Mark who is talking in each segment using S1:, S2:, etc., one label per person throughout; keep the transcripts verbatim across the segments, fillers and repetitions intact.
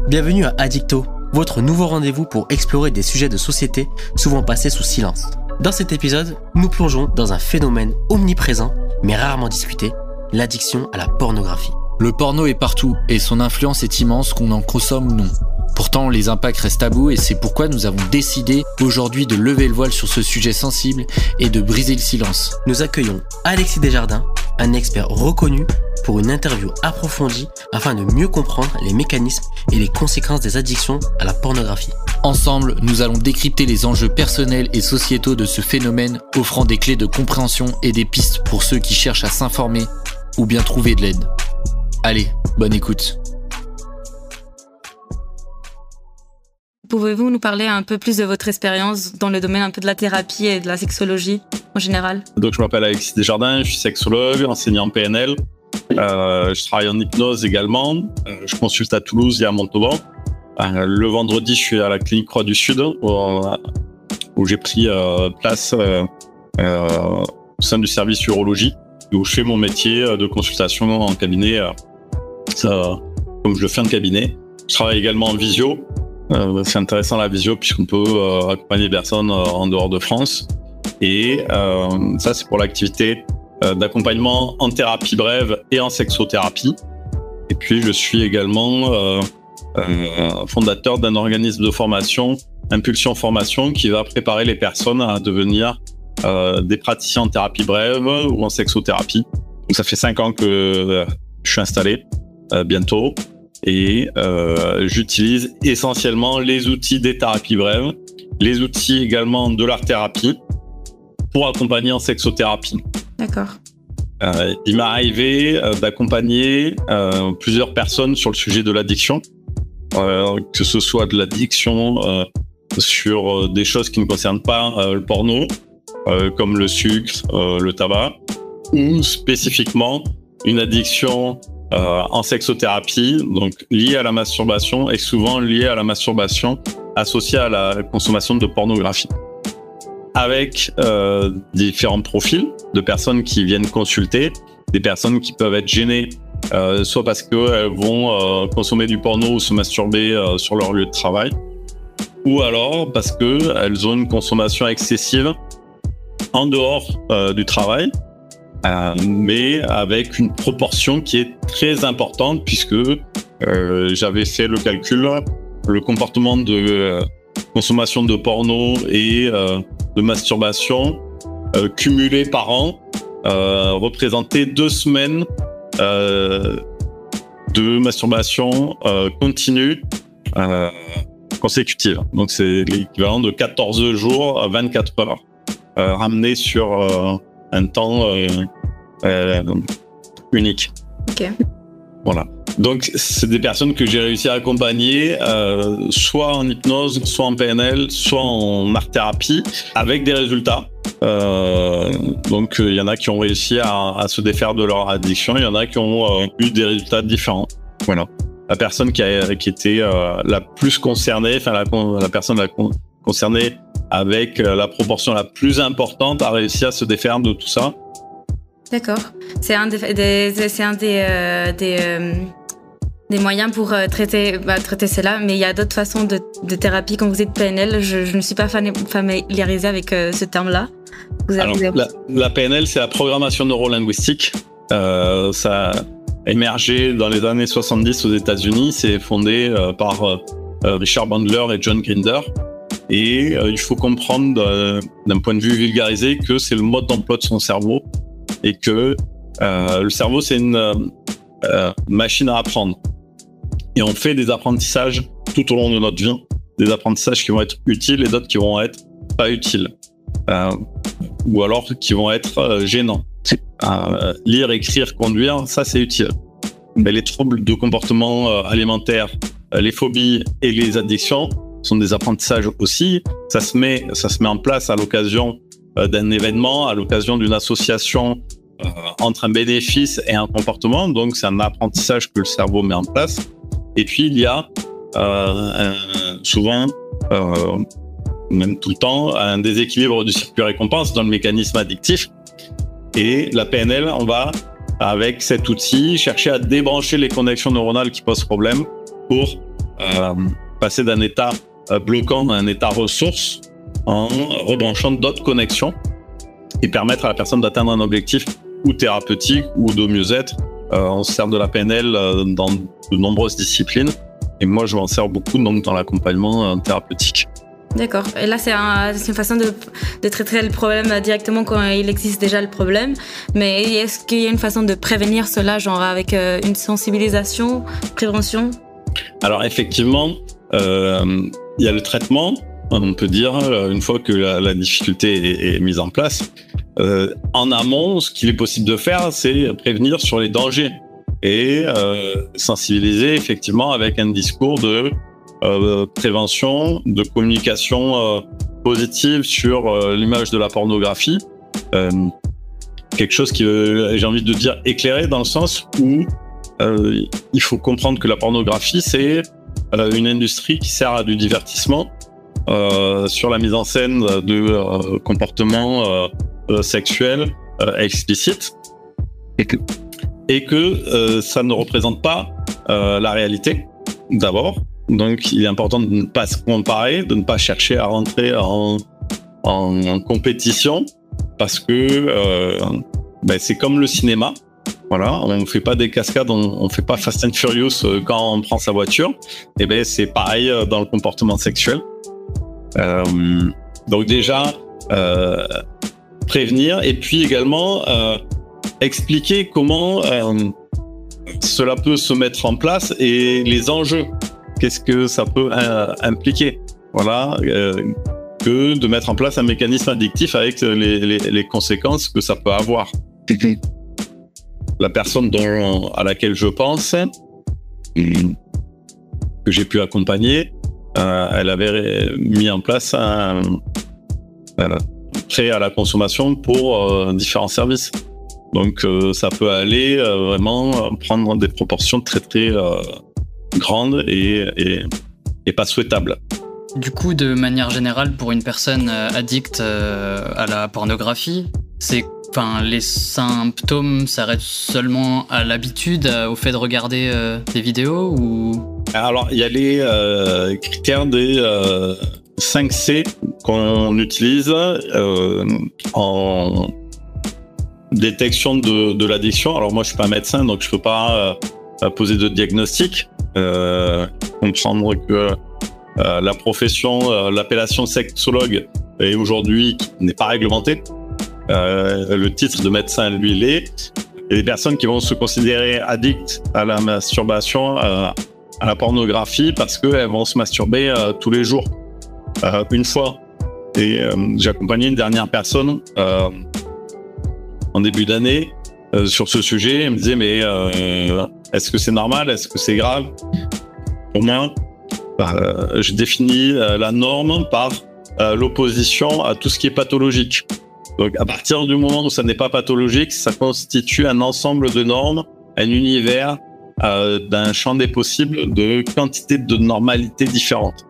S1: Bienvenue à Addicto, votre nouveau rendez-vous pour explorer des sujets de société souvent passés sous silence. Dans cet épisode, nous plongeons dans un phénomène omniprésent mais rarement discuté, l'addiction à la pornographie.
S2: Le porno est partout et son influence est immense qu'on en consomme ou non. Pourtant, les impacts restent tabous et c'est pourquoi nous avons décidé aujourd'hui de lever le voile sur ce sujet sensible et de briser le silence.
S1: Nous accueillons Alexis Desjardins, un expert reconnu pour une interview approfondie afin de mieux comprendre les mécanismes et les conséquences des addictions à la pornographie.
S2: Ensemble, nous allons décrypter les enjeux personnels et sociétaux de ce phénomène, offrant des clés de compréhension et des pistes pour ceux qui cherchent à s'informer ou bien trouver de l'aide. Allez, bonne écoute.
S3: Pouvez-vous nous parler un peu plus de votre expérience dans le domaine un peu de la thérapie et de la sexologie en général?
S4: Donc, je m'appelle Alexis Desjardins, je suis sexologue, enseignant en P N L. Euh, je travaille en hypnose également. Euh, je consulte à Toulouse et à Montauban. Euh, le vendredi, je suis à la clinique Croix du Sud où, où j'ai pris euh, place euh, euh, au sein du service urologie où je fais mon métier de consultation en cabinet euh, ça, comme je le fais en cabinet. Je travaille également en visio. Euh, c'est intéressant la visio puisqu'on peut euh, accompagner des personnes euh, en dehors de France. Et euh, ça, c'est pour l'activité euh, d'accompagnement en thérapie brève et en sexothérapie. Et puis, je suis également euh, euh, fondateur d'un organisme de formation, Impulsion Formation, qui va préparer les personnes à devenir euh, des praticiens en thérapie brève ou en sexothérapie. Donc, ça fait cinq ans que euh, je suis installé, euh, bientôt. Et euh, j'utilise essentiellement les outils des thérapies brèves, les outils également de l'art-thérapie pour accompagner en sexothérapie.
S3: D'accord.
S4: Euh, il m'est arrivé euh, d'accompagner euh, plusieurs personnes sur le sujet de l'addiction, euh, que ce soit de l'addiction euh, sur euh, des choses qui ne concernent pas euh, le porno, euh, comme le sucre, euh, le tabac, ou spécifiquement une addiction Euh, en sexothérapie, donc lié à la masturbation et souvent lié à la masturbation associée à la consommation de pornographie. Avec euh, différents profils de personnes qui viennent consulter, des personnes qui peuvent être gênées, euh, soit parce qu'elles vont euh, consommer du porno ou se masturber euh, sur leur lieu de travail, ou alors parce qu'elles ont une consommation excessive en dehors euh, du travail, Euh, mais avec une proportion qui est très importante puisque euh, j'avais fait le calcul, le comportement de euh, consommation de porno et euh, de masturbation euh, cumulé par an euh, représentait deux semaines euh, de masturbation euh, continue euh, consécutive. Donc c'est l'équivalent de quatorze jours à vingt-quatre heures euh, ramené sur euh, un temps euh, euh, unique.
S3: Ok.
S4: Voilà. Donc, c'est des personnes que j'ai réussi à accompagner, euh, soit en hypnose, soit en P N L, soit en art-thérapie, avec des résultats. Euh, donc, il y en a qui ont réussi à, à se défaire de leur addiction, il y en a qui ont euh, eu des résultats différents. Voilà. La personne qui, a, qui était euh, la plus concernée, enfin la, la personne la con, concernée avec la proportion la plus importante a réussi à se défaire de tout ça.
S3: D'accord. C'est un des, des, c'est un des, euh, des, euh, des moyens pour euh, traiter, bah, traiter cela, mais il y a d'autres façons de, de thérapie. Quand vous êtes P N L, je, je ne suis pas familiarisée avec euh, ce terme-là. Vous
S4: Alors,
S3: avez...
S4: la, la P N L, c'est la programmation neurolinguistique. Euh, ça a émergé dans les années soixante-dix aux États-Unis. C'est fondé euh, par euh, Richard Bandler et John Grinder. Et euh, il faut comprendre euh, d'un point de vue vulgarisé que c'est le mode d'emploi de son cerveau et que euh, le cerveau, c'est une euh, machine à apprendre. Et on fait des apprentissages tout au long de notre vie, des apprentissages qui vont être utiles et d'autres qui vont être pas utiles, euh, ou alors qui vont être euh, gênants. Euh, lire, écrire, conduire, ça c'est utile. Mais les troubles de comportement euh, alimentaire, euh, les phobies et les addictions sont des apprentissages aussi. Ça se met, ça se met en place à l'occasion euh, d'un événement, à l'occasion d'une association euh, entre un bénéfice et un comportement. Donc, c'est un apprentissage que le cerveau met en place. Et puis, il y a euh, un, souvent, euh, même tout le temps, un déséquilibre du circuit récompense dans le mécanisme addictif. Et la P N L, on va, avec cet outil, chercher à débrancher les connexions neuronales qui posent problème pour euh, passer d'un état euh, bloquant à un état ressource en rebranchant d'autres connexions et permettre à la personne d'atteindre un objectif ou thérapeutique ou de mieux-être. Euh, on se sert de la P N L euh, dans de nombreuses disciplines et moi je m'en sers beaucoup donc dans l'accompagnement euh, thérapeutique.
S3: D'accord. Et là, c'est, un, c'est une façon de, de traiter le problème directement quand il existe déjà le problème. Mais est-ce qu'il y a une façon de prévenir cela, genre avec euh, une sensibilisation, prévention ?
S4: Alors effectivement, euh, il y a le traitement, on peut dire, une fois que la, la difficulté est, est mise en place. Euh, en amont, ce qu'il est possible de faire, c'est prévenir sur les dangers et euh, sensibiliser effectivement avec un discours de Euh, prévention, de communication euh, positive sur euh, l'image de la pornographie. Euh, quelque chose qui, euh, j'ai envie de dire, éclairé dans le sens où euh, il faut comprendre que la pornographie, c'est euh, une industrie qui sert à du divertissement euh, sur la mise en scène de euh, comportements euh, euh, sexuels euh, explicites et que, et que euh, ça ne représente pas euh, la réalité, d'abord. Donc, il est important de ne pas se comparer, de ne pas chercher à rentrer en, en, en compétition, parce que euh, ben, c'est comme le cinéma. Voilà, on ne fait pas des cascades, on ne fait pas Fast and Furious quand on prend sa voiture. Et ben, c'est pareil dans le comportement sexuel. Euh, donc déjà, euh, prévenir et puis également euh, expliquer comment euh, cela peut se mettre en place et les enjeux. Qu'est-ce que ça peut euh, impliquer ? Voilà, euh, que de mettre en place un mécanisme addictif avec les, les, les conséquences que ça peut avoir. La personne dont, à laquelle je pense, que j'ai pu accompagner, euh, elle avait mis en place un, un prêt à la consommation pour euh, différents services. Donc euh, ça peut aller euh, vraiment prendre des proportions très très euh, grande et, et, et pas souhaitable.
S5: Du coup, de manière générale, pour une personne addicte à la pornographie, c'est, enfin, les symptômes s'arrêtent seulement à l'habitude, au fait de regarder euh, des vidéos ou...
S4: Alors, il y a les euh, critères des euh, cinq C qu'on utilise euh, en détection de, de l'addiction. Alors moi, je suis pas médecin, donc je peux pas euh, poser de diagnostic. Euh, comprendre que euh, la profession, euh, l'appellation sexologue est aujourd'hui n'est pas réglementée. Euh, le titre de médecin, lui, l'est. Il y a des personnes qui vont se considérer addictes à la masturbation, euh, à la pornographie, parce qu'elles vont se masturber euh, tous les jours, euh, une fois. Et euh, j'ai accompagné une dernière personne euh, en début d'année euh, sur ce sujet. Elle me disait, mais euh, est-ce que c'est normal ? Est-ce que c'est grave ? Pour moi, euh, je définis euh, la norme par euh, l'opposition à tout ce qui est pathologique. Donc, à partir du moment où ça n'est pas pathologique, ça constitue un ensemble de normes, un univers euh, d'un champ des possibles de quantité de normalités différentes.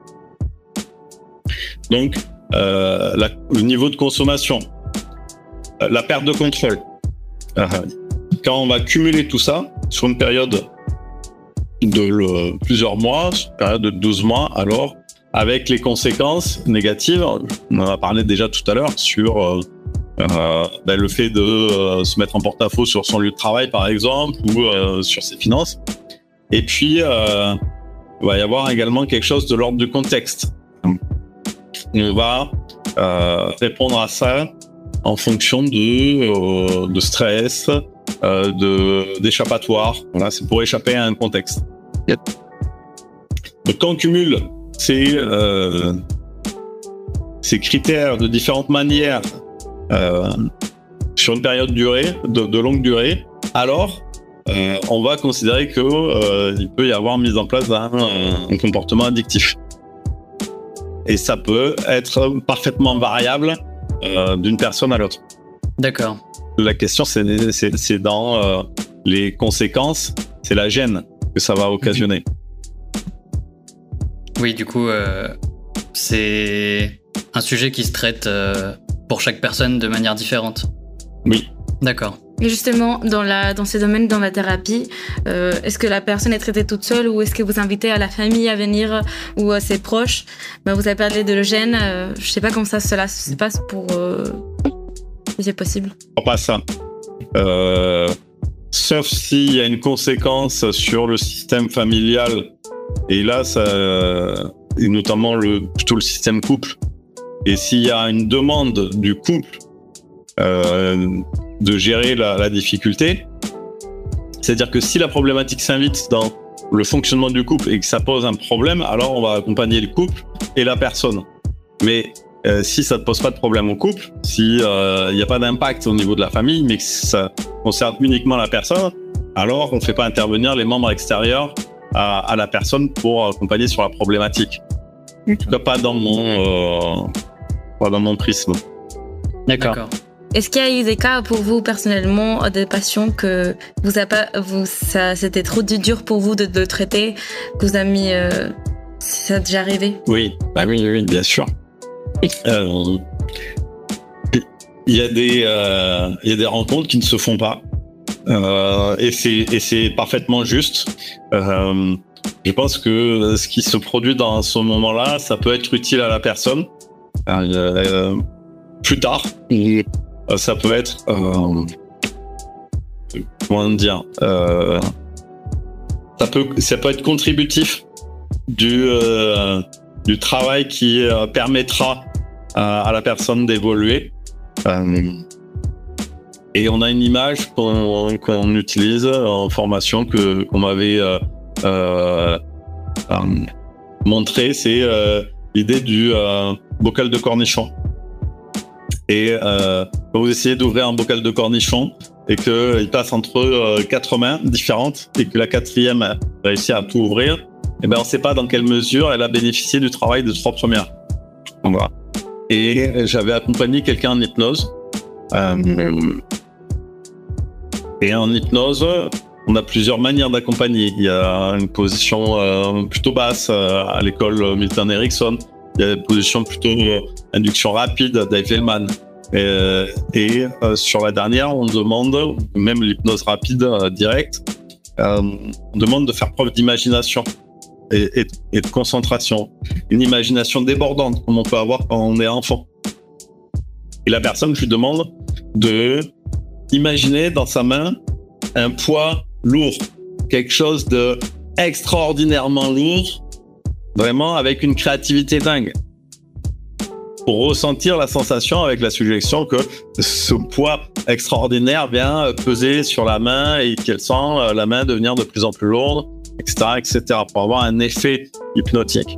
S4: Donc, euh, la, le niveau de consommation, euh, la perte de contrôle. Euh, quand on va cumuler tout ça sur une période de le, plusieurs mois, sur une période de douze mois, alors avec les conséquences négatives, on en a parlé déjà tout à l'heure sur euh, euh, ben, le fait de euh, se mettre en porte-à-faux sur son lieu de travail par exemple, ou euh, sur ses finances. Et puis euh, il va y avoir également quelque chose de l'ordre du contexte. On va euh, répondre à ça en fonction de, euh, de stress, euh, de, d'échappatoire. Voilà, c'est pour échapper à un contexte. Yep. Donc quand on cumule ces, euh, ces critères de différentes manières euh, sur une période durée, de, de longue durée, alors euh, on va considérer qu'il euh, peut y avoir mise en place un, un comportement addictif. Et ça peut être parfaitement variable euh, d'une personne à l'autre.
S5: D'accord.
S4: La question, c'est, c'est, c'est dans euh, les conséquences, c'est la gêne que ça va occasionner.
S5: Oui, du coup, euh, c'est un sujet qui se traite euh, pour chaque personne de manière différente.
S4: Oui.
S5: D'accord.
S3: Et justement, dans, la, dans ces domaines, dans la thérapie, euh, est-ce que la personne est traitée toute seule ou est-ce que vous invitez à la famille à venir ou à ses proches? Ben, vous avez parlé de l'Eugène, euh, je ne sais pas comment ça cela se passe pour... Euh, si c'est possible.
S4: Pas ça. Euh, sauf s'il y a une conséquence sur le système familial, et là, ça, et notamment le, plutôt le système couple. Et s'il y a une demande du couple euh, de gérer la, la difficulté, c'est-à-dire que si la problématique s'invite dans le fonctionnement du couple et que ça pose un problème, alors on va accompagner le couple et la personne. Mais euh, si ça ne pose pas de problème au couple, si euh, il n'y a pas d'impact au niveau de la famille, mais que ça concerne uniquement la personne, alors on ne fait pas intervenir les membres extérieurs à, à la personne pour accompagner sur la problématique. En tout cas, pas dans mon, euh, pas dans mon prisme.
S5: D'accord.
S3: D'accord. Est-ce qu'il y a eu des cas pour vous personnellement, des patients que vous a pas, vous, ça, c'était trop dur pour vous de, de traiter, que vous avez mis, euh, ça a déjà arrivé?
S4: Oui, bah oui, oui, bien sûr. Euh, il y a des, euh, il y a des rencontres qui ne se font pas, euh, et c'est, et c'est parfaitement juste. Euh, je pense que ce qui se produit dans ce moment-là, ça peut être utile à la personne euh, plus tard. Et ça peut être, euh, comment dire, euh, ça peut, ça peut être contributif du, euh, du travail qui euh, permettra à, à la personne d'évoluer. Euh, et on a une image qu'on, qu'on utilise en formation que qu'on m'avait euh, euh, euh, montré, c'est euh, l'idée du euh, bocal de cornichon. Et euh, quand vous essayez d'ouvrir un bocal de cornichons et qu'il passe entre euh, quatre mains différentes et que la quatrième a réussi à tout ouvrir, eh ben on ne sait pas dans quelle mesure elle a bénéficié du travail des trois premières. Voilà. Et j'avais accompagné quelqu'un en hypnose. Euh, et en hypnose, on a plusieurs manières d'accompagner. Il y a une position euh, plutôt basse euh, à l'école Milton Erickson. Il y a une position plutôt euh, induction rapide Dave Hellman. Et, euh, et euh, sur la dernière, on demande, même l'hypnose rapide euh, directe, euh, on demande de faire preuve d'imagination et, et, et de concentration. Une imagination débordante, comme on peut avoir quand on est enfant. Et la personne, je lui demande de imaginer dans sa main un poids lourd, quelque chose de extraordinairement lourd, vraiment avec une créativité dingue, pour ressentir la sensation avec la suggestion que ce poids extraordinaire vient peser sur la main et qu'elle sent la main devenir de plus en plus lourde, et cetera, et cetera, pour avoir un effet hypnotique.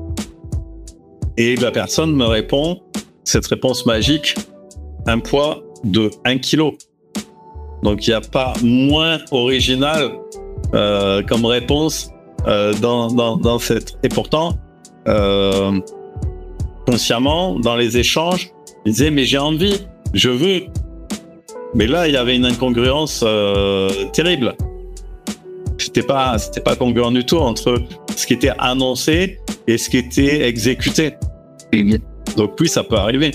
S4: Et la personne me répond, cette réponse magique, un poids de un kilo. Donc il n'y a pas moins original euh, comme réponse euh, dans, dans, dans cette... Et pourtant, euh, consciemment, dans les échanges, il disait « mais j'ai envie, je veux ». Mais là, il y avait une incongruence euh, terrible. C'était pas, c'était pas congruent du tout entre ce qui était annoncé et ce qui était exécuté. Donc oui, ça peut arriver.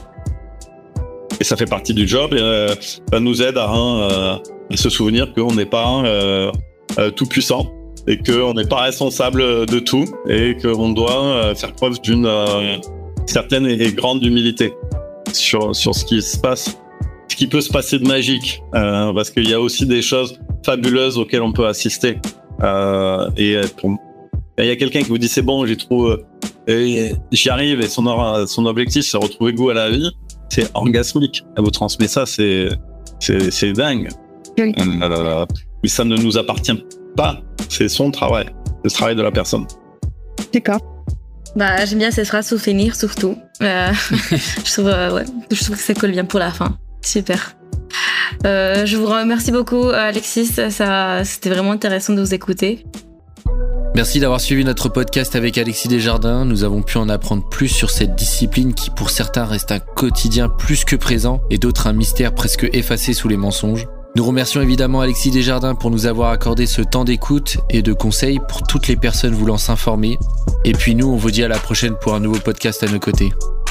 S4: Et ça fait partie du job et euh, ça nous aide à, euh, à se souvenir qu'on n'est pas euh, euh, tout puissant et qu'on n'est pas responsable de tout et qu'on doit euh, faire preuve d'une euh, certaine et grande humilité sur, sur ce qui se passe, ce qui peut se passer de magique, euh, parce qu'il y a aussi des choses fabuleuses auxquelles on peut assister. Euh, et il y a quelqu'un qui vous dit c'est bon, j'ai trouvé, et j'y arrive et son, son objectif c'est retrouver goût à la vie. C'est orgasmique. Elle vous transmet ça, c'est, c'est, c'est dingue. Oui. Euh, mais ça ne nous appartient pas. C'est son travail. C'est le travail de la personne.
S3: D'accord. Bah, j'aime bien cette phrase souvenir, surtout. Euh, je, trouve, euh, ouais, je trouve que ça colle bien pour la fin. Super. Euh, je vous remercie beaucoup, Alexis. Ça, c'était vraiment intéressant de vous écouter.
S2: Merci d'avoir suivi notre podcast avec Alexis Desjardins. Nous avons pu en apprendre plus sur cette discipline qui pour certains reste un quotidien plus que présent et d'autres un mystère presque effacé sous les mensonges. Nous remercions évidemment Alexis Desjardins pour nous avoir accordé ce temps d'écoute et de conseils pour toutes les personnes voulant s'informer. Et puis nous, on vous dit à la prochaine pour un nouveau podcast à nos côtés.